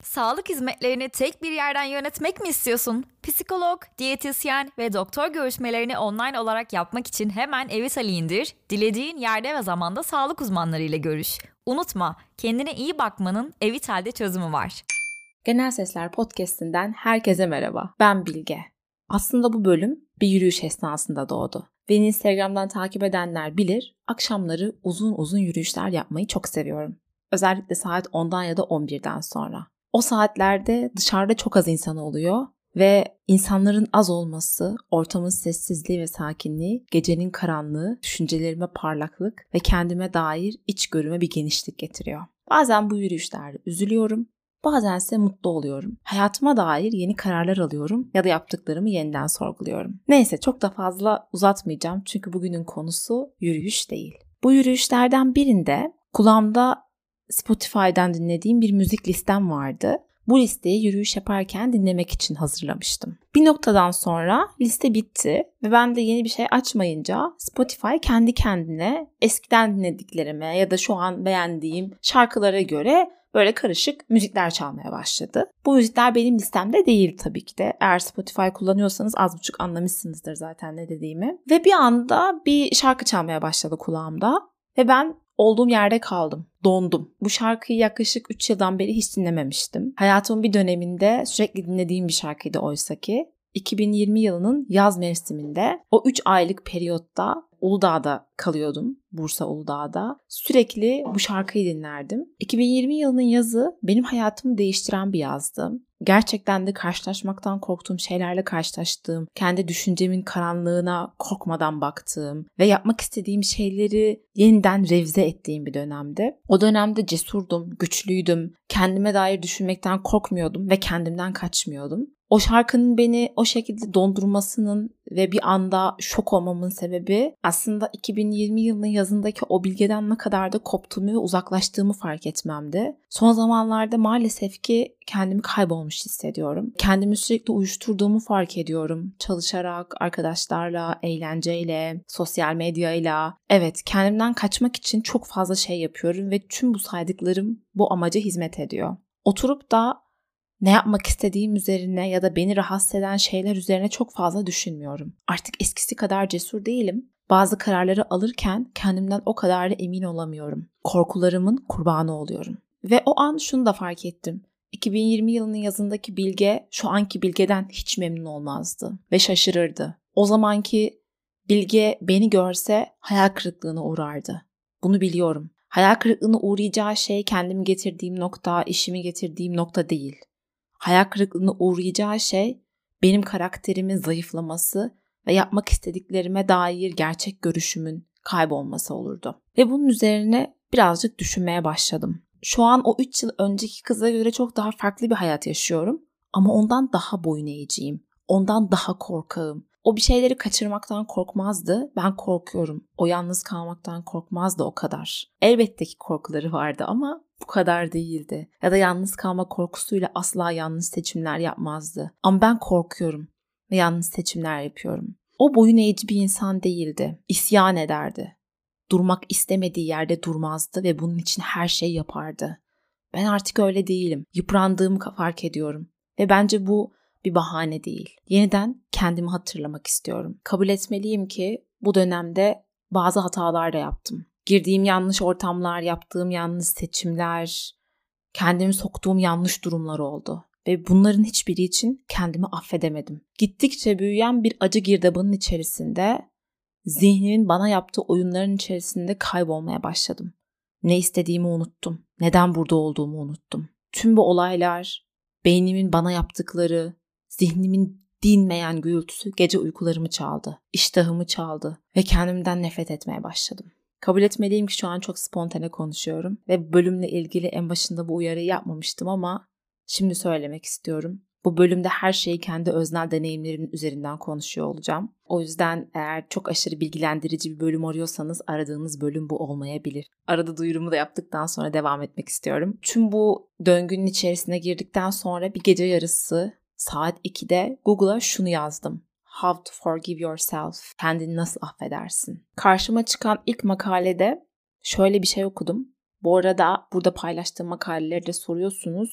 Sağlık hizmetlerini tek bir yerden yönetmek mi istiyorsun? Psikolog, diyetisyen ve doktor görüşmelerini online olarak yapmak için hemen Evitali indir, dilediğin yerde ve zamanda sağlık uzmanlarıyla görüş. Unutma, kendine iyi bakmanın Evital'de çözümü var. Genel Sesler Podcast'inden herkese merhaba. Ben Bilge. Aslında bu bölüm bir yürüyüş esnasında doğdu. Beni Instagram'dan takip edenler bilir, akşamları uzun uzun yürüyüşler yapmayı çok seviyorum. Özellikle saat 10'dan ya da 11'den sonra. O saatlerde dışarıda çok az insan oluyor ve insanların az olması, ortamın sessizliği ve sakinliği, gecenin karanlığı, düşüncelerime parlaklık ve kendime dair içgörüme bir genişlik getiriyor. Bazen bu yürüyüşlerde üzülüyorum, bazense mutlu oluyorum. Hayatıma dair yeni kararlar alıyorum ya da yaptıklarımı yeniden sorguluyorum. Neyse çok da fazla uzatmayacağım çünkü bugünün konusu yürüyüş değil. Bu yürüyüşlerden birinde kulağımda Spotify'dan dinlediğim bir müzik listem vardı. Bu listeyi yürüyüş yaparken dinlemek için hazırlamıştım. Bir noktadan sonra liste bitti ve ben de yeni bir şey açmayınca Spotify kendi kendine eskiden dinlediklerime ya da şu an beğendiğim şarkılara göre böyle karışık müzikler çalmaya başladı. Bu müzikler benim listemde değil tabii ki de. Eğer Spotify kullanıyorsanız az buçuk anlamışsınızdır zaten ne dediğimi. Ve bir anda bir şarkı çalmaya başladı kulağımda ve ben olduğum yerde kaldım, dondum. Bu şarkıyı yaklaşık 3 yıldan beri hiç dinlememiştim. Hayatımın bir döneminde sürekli dinlediğim bir şarkıydı oysa ki. 2020 yılının yaz mevsiminde o 3 aylık periyotta Uludağ'da kalıyordum. Bursa Uludağ'da. Sürekli bu şarkıyı dinlerdim. 2020 yılının yazı benim hayatımı değiştiren bir yazdı. Gerçekten de karşılaşmaktan korktuğum şeylerle karşılaştığım, kendi düşüncemin karanlığına korkmadan baktığım ve yapmak istediğim şeyleri yeniden revize ettiğim bir dönemdi. O dönemde cesurdum, güçlüydüm, kendime dair düşünmekten korkmuyordum ve kendimden kaçmıyordum. O şarkının beni o şekilde dondurmasının ve bir anda şok olmamın sebebi aslında 2020 yılının yazındaki o Bilge'den ne kadar da koptuğumu ve uzaklaştığımı fark etmemdi. Son zamanlarda maalesef ki kendimi kaybolmuş hissediyorum. Kendimi sürekli uyuşturduğumu fark ediyorum. Çalışarak, arkadaşlarla, eğlenceyle, sosyal medyayla. Evet, kendimden kaçmak için çok fazla şey yapıyorum ve tüm bu saydıklarım bu amaca hizmet ediyor. Oturup da ne yapmak istediğim üzerine ya da beni rahatsız eden şeyler üzerine çok fazla düşünmüyorum. Artık eskisi kadar cesur değilim. Bazı kararları alırken kendimden o kadar da emin olamıyorum. Korkularımın kurbanı oluyorum. Ve o an şunu da fark ettim. 2020 yılının yazındaki Bilge şu anki Bilge'den hiç memnun olmazdı ve şaşırırdı. O zamanki Bilge beni görse hayal kırıklığına uğrardı. Bunu biliyorum. Hayal kırıklığına uğrayacağı şey kendimi getirdiğim nokta, işimi getirdiğim nokta değil. Hayal kırıklığına uğrayacağı şey benim karakterimin zayıflaması ve yapmak istediklerime dair gerçek görüşümün kaybolması olurdu. Ve bunun üzerine birazcık düşünmeye başladım. Şu an o 3 yıl önceki kıza göre çok daha farklı bir hayat yaşıyorum ama ondan daha boyun eğiciyim. Ondan daha korkağım. O bir şeyleri kaçırmaktan korkmazdı. Ben korkuyorum. O yalnız kalmaktan korkmazdı o kadar. Elbette ki korkuları vardı ama bu kadar değildi. Ya da yalnız kalma korkusuyla asla yanlış seçimler yapmazdı. Ama ben korkuyorum ve yanlış seçimler yapıyorum. O boyun eğici bir insan değildi. İsyan ederdi. Durmak istemediği yerde durmazdı ve bunun için her şey yapardı. Ben artık öyle değilim. Yıprandığımı fark ediyorum. Ve bence bu bir bahane değil. Yeniden kendimi hatırlamak istiyorum. Kabul etmeliyim ki bu dönemde bazı hatalar da yaptım. Girdiğim yanlış ortamlar, yaptığım yanlış seçimler, kendimi soktuğum yanlış durumlar oldu. Ve bunların hiçbiri için kendimi affedemedim. Gittikçe büyüyen bir acı girdabının içerisinde, zihnimin bana yaptığı oyunların içerisinde kaybolmaya başladım. Ne istediğimi unuttum. Neden burada olduğumu unuttum. Tüm bu olaylar, beynimin bana yaptıkları, zihnimin dinmeyen gürültüsü gece uykularımı çaldı. İştahımı çaldı ve kendimden nefret etmeye başladım. Kabul etmeliyim ki şu an çok spontane konuşuyorum ve bölümle ilgili en başında bu uyarıyı yapmamıştım ama şimdi söylemek istiyorum. Bu bölümde her şeyi kendi öznel deneyimlerimin üzerinden konuşuyor olacağım. O yüzden eğer çok aşırı bilgilendirici bir bölüm arıyorsanız aradığınız bölüm bu olmayabilir. Arada duyurumu da yaptıktan sonra devam etmek istiyorum. Tüm bu döngünün içerisine girdikten sonra bir gece yarısı saat 2'de Google'a şunu yazdım. How to forgive yourself. Kendini nasıl affedersin? Karşıma çıkan ilk makalede şöyle bir şey okudum. Bu arada burada paylaştığım makaleleri de soruyorsunuz.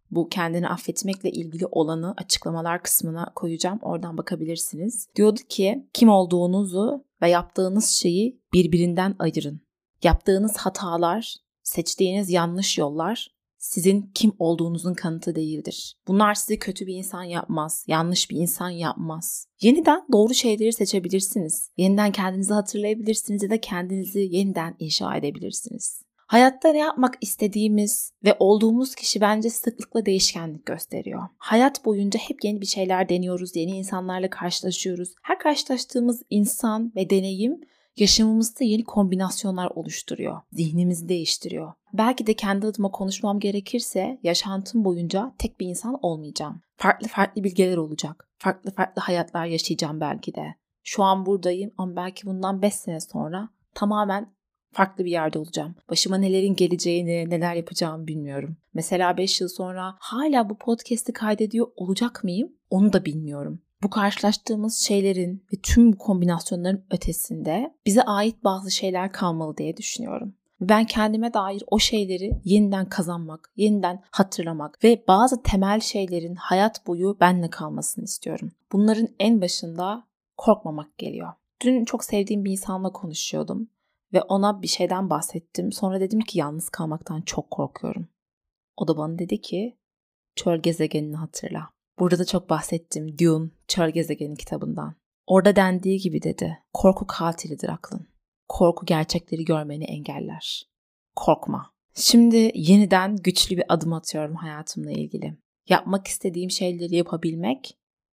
Bu kendini affetmekle ilgili olanı açıklamalar kısmına koyacağım. Oradan bakabilirsiniz. Diyordu ki kim olduğunuzu ve yaptığınız şeyi birbirinden ayırın. Yaptığınız hatalar, seçtiğiniz yanlış yollar sizin kim olduğunuzun kanıtı değildir. Bunlar sizi kötü bir insan yapmaz, yanlış bir insan yapmaz. Yeniden doğru şeyleri seçebilirsiniz. Yeniden kendinizi hatırlayabilirsiniz ya da kendinizi yeniden inşa edebilirsiniz. Hayatta ne yapmak istediğimiz ve olduğumuz kişi bence sıklıkla değişkenlik gösteriyor. Hayat boyunca hep yeni bir şeyler deniyoruz, yeni insanlarla karşılaşıyoruz. Her karşılaştığımız insan ve deneyim yaşamımızda yeni kombinasyonlar oluşturuyor, zihnimizi değiştiriyor. Belki de kendi adıma konuşmam gerekirse yaşantım boyunca tek bir insan olmayacağım. Farklı bilgeler olacak, farklı hayatlar yaşayacağım belki de. Şu an buradayım ama belki bundan 5 sene sonra tamamen farklı bir yerde olacağım. Başıma nelerin geleceğini, neler yapacağımı bilmiyorum. Mesela 5 yıl sonra hala bu podcast'i kaydediyor olacak mıyım? Onu da bilmiyorum. Bu karşılaştığımız şeylerin ve tüm bu kombinasyonların ötesinde bize ait bazı şeyler kalmalı diye düşünüyorum. Ben kendime dair o şeyleri yeniden kazanmak, yeniden hatırlamak ve bazı temel şeylerin hayat boyu benimle kalmasını istiyorum. Bunların en başında korkmamak geliyor. Dün çok sevdiğim bir insanla konuşuyordum ve ona bir şeyden bahsettim. Sonra dedim ki yalnız kalmaktan çok korkuyorum. O da bana dedi ki Çöl Gezegeni'ni hatırla. Burada da çok bahsettim Dune, Çöl Gezegeni kitabından. Orada dendiği gibi dedi, korku katilidir aklın. Korku gerçekleri görmeni engeller. Korkma. Şimdi yeniden güçlü bir adım atıyorum hayatımla ilgili. Yapmak istediğim şeyleri yapabilmek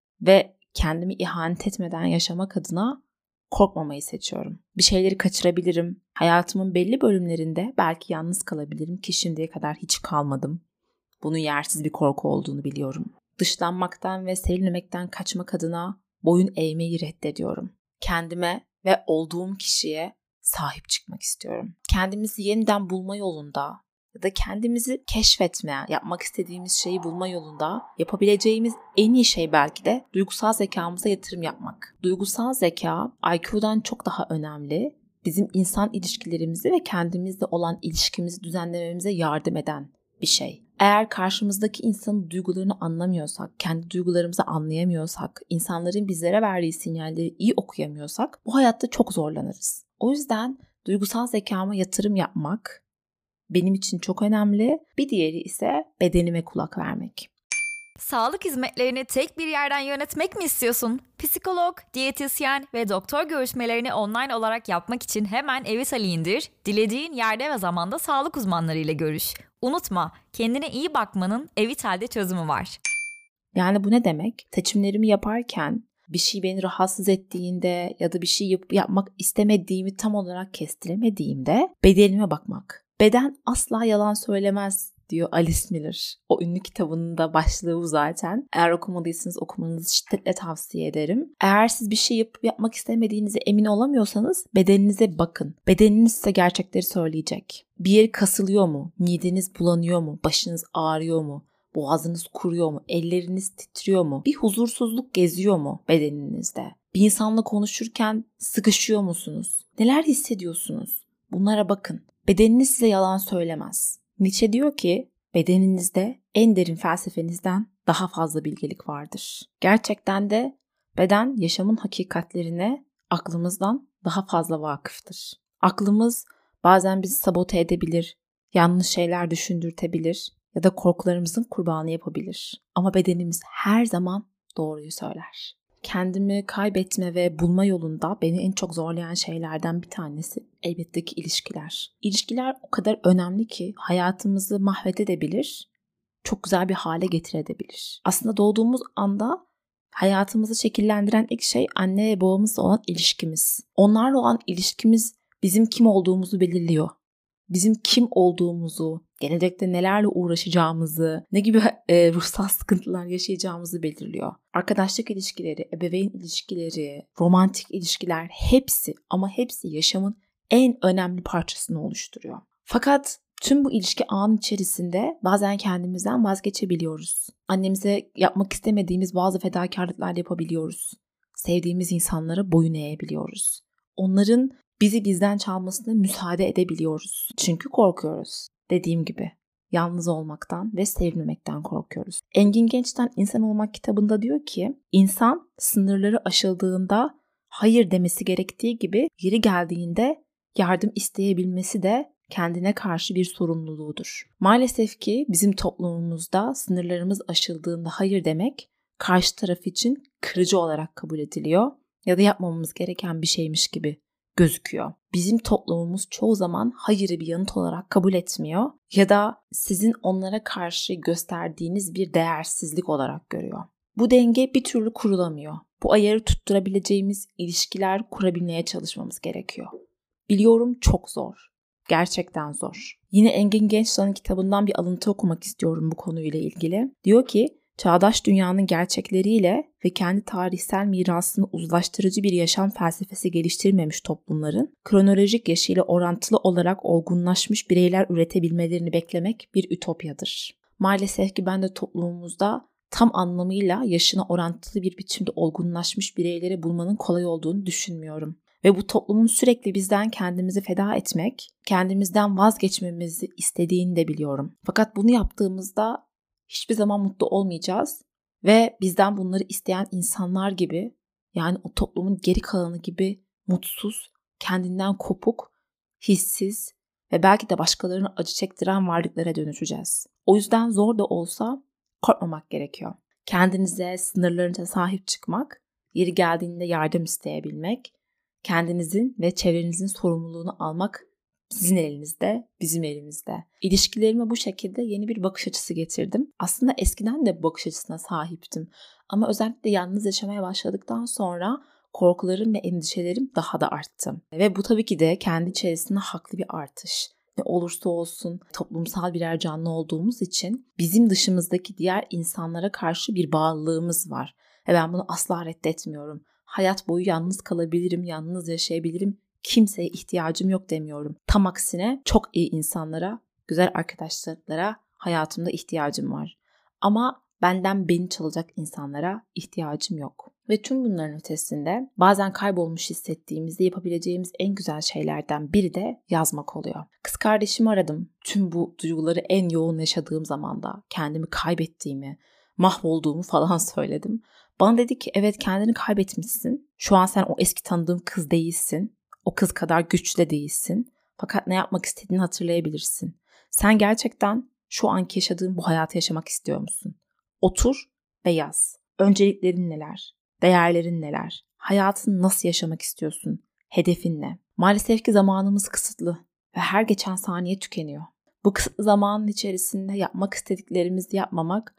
ve kendimi ihanet etmeden yaşamak adına korkmamayı seçiyorum. Bir şeyleri kaçırabilirim. Hayatımın belli bölümlerinde belki yalnız kalabilirim ki şimdiye kadar hiç kalmadım. Bunun yersiz bir korku olduğunu biliyorum. Dışlanmaktan ve sevilmemekten kaçmak adına boyun eğmeyi reddediyorum. Kendime ve olduğum kişiye sahip çıkmak istiyorum. Kendimizi yeniden bulma yolunda ya da kendimizi keşfetme, yapmak istediğimiz şeyi bulma yolunda yapabileceğimiz en iyi şey belki de duygusal zekamıza yatırım yapmak. Duygusal zeka IQ'dan çok daha önemli. Bizim insan ilişkilerimizi ve kendimizle olan ilişkimizi düzenlememize yardım eden bir şey. Eğer karşımızdaki insanın duygularını anlamıyorsak, kendi duygularımızı anlayamıyorsak, insanların bizlere verdiği sinyalleri iyi okuyamıyorsak bu hayatta çok zorlanırız. O yüzden duygusal zekama yatırım yapmak benim için çok önemli. Bir diğeri ise bedenime kulak vermek. Sağlık hizmetlerini tek bir yerden yönetmek mi istiyorsun? Psikolog, diyetisyen ve doktor görüşmelerini online olarak yapmak için hemen Evital'i indir, dilediğin yerde ve zamanda sağlık uzmanlarıyla görüş. Unutma, kendine iyi bakmanın Evital'de çözümü var. Yani bu ne demek? Seçimlerimi yaparken bir şey beni rahatsız ettiğinde ya da bir şey yapmak istemediğimi tam olarak kestiremediğimde bedenime bakmak. Beden asla yalan söylemez diyor Alice Miller. O ünlü kitabının da başlığı bu zaten. Eğer okumadıysanız okumanızı şiddetle tavsiye ederim. Eğer siz bir şey yapmak istemediğinize emin olamıyorsanız bedeninize bakın. Bedeniniz size gerçekleri söyleyecek. Bir yeri kasılıyor mu? Mideniz bulanıyor mu? Başınız ağrıyor mu? Boğazınız kuruyor mu? Elleriniz titriyor mu? Bir huzursuzluk geziyor mu bedeninizde? Bir insanla konuşurken sıkışıyor musunuz? Neler hissediyorsunuz? Bunlara bakın. Bedeniniz size yalan söylemez. Nietzsche diyor ki bedeninizde en derin felsefenizden daha fazla bilgelik vardır. Gerçekten de beden yaşamın hakikatlerine aklımızdan daha fazla vakıftır. Aklımız bazen bizi sabote edebilir, yanlış şeyler düşündürtebilir ya da korkularımızın kurbanı yapabilir. Ama bedenimiz her zaman doğruyu söyler. Kendimi kaybetme ve bulma yolunda beni en çok zorlayan şeylerden bir tanesi elbette ki ilişkiler. İlişkiler o kadar önemli ki hayatımızı mahvedebilir, çok güzel bir hale getirebilir. Aslında doğduğumuz anda hayatımızı şekillendiren ilk şey anne ve babamızla olan ilişkimiz. Onlarla olan ilişkimiz bizim kim olduğumuzu belirliyor. Bizim kim olduğumuzu, gelecekte nelerle uğraşacağımızı, ne gibi ruhsal sıkıntılar yaşayacağımızı belirliyor. Arkadaşlık ilişkileri, ebeveyn ilişkileri, romantik ilişkiler hepsi ama hepsi yaşamın en önemli parçasını oluşturuyor. Fakat tüm bu ilişki ağının içerisinde bazen kendimizden vazgeçebiliyoruz. Annemize yapmak istemediğimiz bazı fedakarlıklar yapabiliyoruz. Sevdiğimiz insanlara boyun eğebiliyoruz. Onların bizi bizden çalmasına müsaade edebiliyoruz. Çünkü korkuyoruz. Dediğim gibi yalnız olmaktan ve sevilmemekten korkuyoruz. Engin Genç'ten İnsan Olmak kitabında diyor ki, insan sınırları aşıldığında hayır demesi gerektiği gibi yeri geldiğinde yardım isteyebilmesi de kendine karşı bir sorumluluğudur. Maalesef ki bizim toplumumuzda sınırlarımız aşıldığında hayır demek karşı taraf için kırıcı olarak kabul ediliyor ya da yapmamamız gereken bir şeymiş gibi gözüküyor. Bizim toplumumuz çoğu zaman hayırı bir yanıt olarak kabul etmiyor ya da sizin onlara karşı gösterdiğiniz bir değersizlik olarak görüyor. Bu denge bir türlü kurulamıyor. Bu ayarı tutturabileceğimiz ilişkiler kurabilmeye çalışmamız gerekiyor. Biliyorum çok zor. Gerçekten zor. Yine Engin Genç'in kitabından bir alıntı okumak istiyorum bu konuyla ilgili. Diyor ki, çağdaş dünyanın gerçekleriyle ve kendi tarihsel mirasını uzlaştırıcı bir yaşam felsefesi geliştirmemiş toplumların kronolojik yaşıyla orantılı olarak olgunlaşmış bireyler üretebilmelerini beklemek bir ütopyadır. Maalesef ki ben de toplumumuzda tam anlamıyla yaşına orantılı bir biçimde olgunlaşmış bireyleri bulmanın kolay olduğunu düşünmüyorum. Ve bu toplumun sürekli bizden kendimizi feda etmek, kendimizden vazgeçmemizi istediğini de biliyorum. Fakat bunu yaptığımızda hiçbir zaman mutlu olmayacağız ve bizden bunları isteyen insanlar gibi, yani o toplumun geri kalanı gibi mutsuz, kendinden kopuk, hissiz ve belki de başkalarına acı çektiren varlıklara dönüşeceğiz. O yüzden zor da olsa korkmamak gerekiyor. Kendinize, sınırlarınıza sahip çıkmak, yeri geldiğinde yardım isteyebilmek, kendinizin ve çevrenizin sorumluluğunu almak sizin elinizde, bizim elimizde. İlişkilerime bu şekilde yeni bir bakış açısı getirdim. Aslında eskiden de bu bakış açısına sahiptim. Ama özellikle yalnız yaşamaya başladıktan sonra korkularım ve endişelerim daha da arttı. Ve bu tabii ki de kendi içerisinde haklı bir artış. Ne olursa olsun toplumsal birer canlı olduğumuz için bizim dışımızdaki diğer insanlara karşı bir bağlılığımız var. Ve ben bunu asla reddetmiyorum. Hayat boyu yalnız kalabilirim, yalnız yaşayabilirim. Kimseye ihtiyacım yok demiyorum. Tam aksine çok iyi insanlara, güzel arkadaşlıklara hayatımda ihtiyacım var. Ama benden beni çalacak insanlara ihtiyacım yok. Ve tüm bunların ötesinde bazen kaybolmuş hissettiğimizde yapabileceğimiz en güzel şeylerden biri de yazmak oluyor. Kız kardeşimi aradım. Tüm bu duyguları en yoğun yaşadığım zamanda kendimi kaybettiğimi, mahvolduğumu falan söyledim. Bana dedi ki evet, kendini kaybetmişsin. Şu an sen o eski tanıdığım kız değilsin. O kız kadar güçlü de değilsin. Fakat ne yapmak istediğini hatırlayabilirsin. Sen gerçekten şu anki yaşadığın bu hayatı yaşamak istiyor musun? Otur ve yaz. Önceliklerin neler? Değerlerin neler? Hayatını nasıl yaşamak istiyorsun? Hedefin ne? Maalesef ki zamanımız kısıtlı ve her geçen saniye tükeniyor. Bu kısıtlı zamanın içerisinde yapmak istediklerimizi yapmamak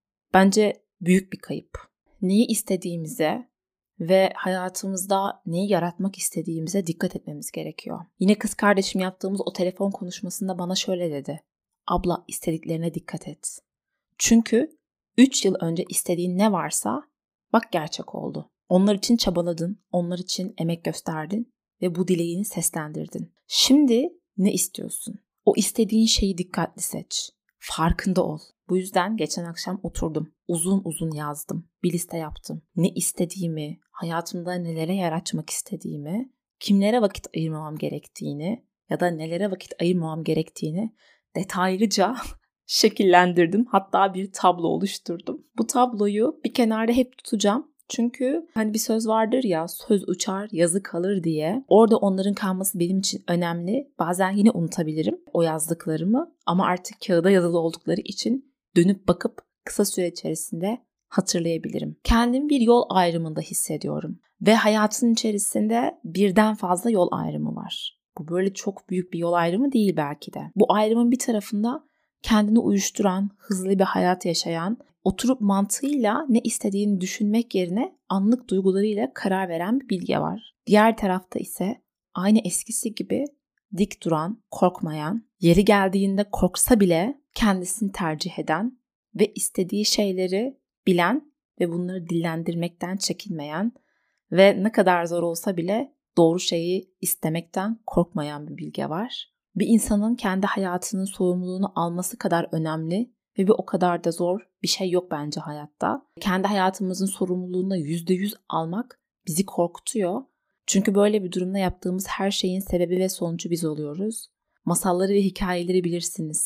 bence büyük bir kayıp. Neyi istediğimize ve hayatımızda neyi yaratmak istediğimize dikkat etmemiz gerekiyor. Yine kız kardeşim yaptığımız o telefon konuşmasında bana şöyle dedi. Abla, istediklerine dikkat et. Çünkü 3 yıl önce istediğin ne varsa bak gerçek oldu. Onlar için çabaladın, onlar için emek gösterdin ve bu dileğini seslendirdin. Şimdi ne istiyorsun? O istediğin şeyi dikkatli seç. Farkında ol. Bu yüzden geçen akşam oturdum. Uzun uzun yazdım. Bir liste yaptım. Ne istediğimi, hayatımda nelere yer açmak istediğimi, kimlere vakit ayırmamam gerektiğini ya da nelere vakit ayırmamam gerektiğini detaylıca şekillendirdim. Hatta bir tablo oluşturdum. Bu tabloyu bir kenarda hep tutacağım. Çünkü hani bir söz vardır ya, söz uçar yazı kalır diye. Orada onların kalması benim için önemli. Bazen yine unutabilirim o yazdıklarımı ama artık kağıda yazılı oldukları için dönüp bakıp kısa süre içerisinde hatırlayabilirim. Kendimi bir yol ayrımında hissediyorum ve hayatın içerisinde birden fazla yol ayrımı var. Bu böyle çok büyük bir yol ayrımı değil belki de. Bu ayrımın bir tarafında kendini uyuşturan, hızlı bir hayat yaşayan, oturup mantığıyla ne istediğini düşünmek yerine anlık duygularıyla karar veren bir Bilge var. Diğer tarafta ise aynı eskisi gibi dik duran, korkmayan, yeri geldiğinde korksa bile kendisini tercih eden ve istediği şeyleri bilen ve bunları dillendirmekten çekinmeyen ve ne kadar zor olsa bile doğru şeyi istemekten korkmayan bir Bilge var. Bir insanın kendi hayatının sorumluluğunu alması kadar önemli ve bir o kadar da zor bir şey yok bence hayatta. Kendi hayatımızın sorumluluğunu %100 almak bizi korkutuyor. Çünkü böyle bir durumda yaptığımız her şeyin sebebi ve sonucu biz oluyoruz. Masalları ve hikayeleri bilirsiniz.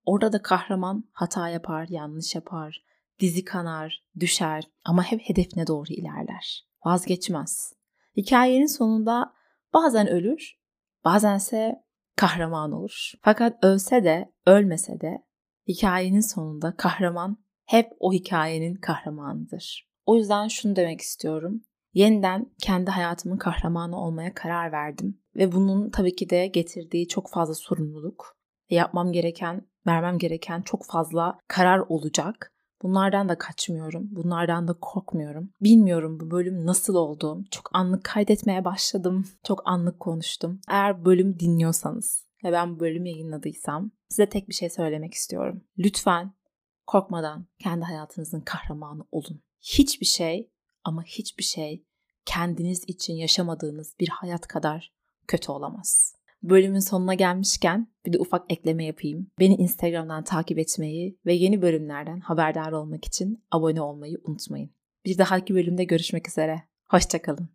Orada da kahraman hata yapar, yanlış yapar, dizi kanar, düşer ama hep hedefine doğru ilerler. Vazgeçmez. Hikayenin sonunda bazen ölür, bazense kahraman olur. Fakat ölse de, ölmese de hikayenin sonunda kahraman hep o hikayenin kahramanıdır. O yüzden şunu demek istiyorum. Yeniden kendi hayatımın kahramanı olmaya karar verdim. Ve bunun tabii ki de getirdiği çok fazla sorumluluk. Yapmam gereken, vermem gereken çok fazla karar olacak. Bunlardan da kaçmıyorum. Bunlardan da korkmuyorum. Bilmiyorum bu bölüm nasıl oldu. Çok anlık kaydetmeye başladım. Çok anlık konuştum. Eğer bölüm dinliyorsanız ve ben bu bölümü yayınladıysam size tek bir şey söylemek istiyorum. Lütfen korkmadan kendi hayatınızın kahramanı olun. Hiçbir şey ama hiçbir şey kendiniz için yaşamadığınız bir hayat kadar kötü olamaz. Bölümün sonuna gelmişken bir de ufak ekleme yapayım. Beni Instagram'dan takip etmeyi ve yeni bölümlerden haberdar olmak için abone olmayı unutmayın. Bir dahaki bölümde görüşmek üzere. Hoşça kalın.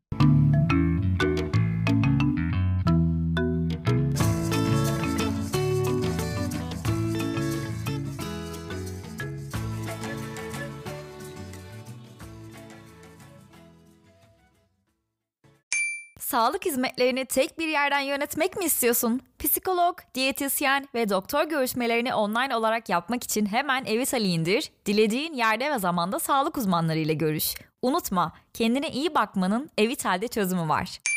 Sağlık hizmetlerini tek bir yerden yönetmek mi istiyorsun? Psikolog, diyetisyen ve doktor görüşmelerini online olarak yapmak için hemen Evitali indir, dilediğin yerde ve zamanda sağlık uzmanlarıyla görüş. Unutma, kendine iyi bakmanın Evital'de çözümü var.